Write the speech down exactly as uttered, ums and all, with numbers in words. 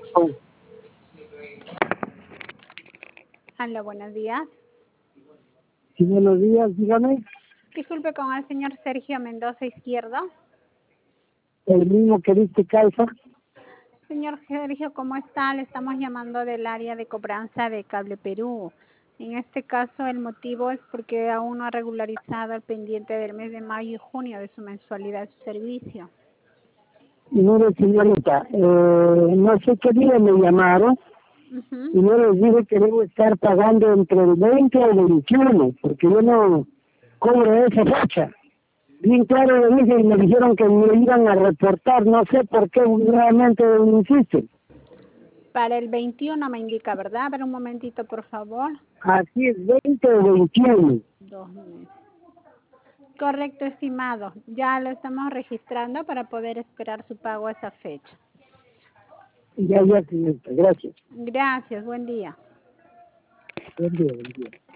Oh, Hola, buenos días. sí, buenos días, dígame. Disculpe, con el señor Sergio Mendoza Izquierdo. El mismo que viste calza. Señor Sergio, ¿cómo está? Le estamos llamando del área de cobranza de Cable Perú. En este caso, el motivo es porque aún no ha regularizado el pendiente del mes de mayo y junio de su mensualidad de su servicio. Mire, señorita, eh, no sé qué día me llamaron Uh-huh. y yo les dije que debo estar pagando entre el veinte y el veintiuno, porque yo no cobro esa fecha. Bien claro le dije y me dijeron que me iban a reportar, no sé por qué realmente insisten. Para el veintiuno me indica, ¿verdad? A ver un momentito, por favor. Así es, veinte o veintiuno. Dos meses. Correcto, estimado. Ya lo estamos registrando para poder esperar su pago a esa fecha. Ya, ya, señorita, gracias. Gracias, buen día. Buen día, buen día.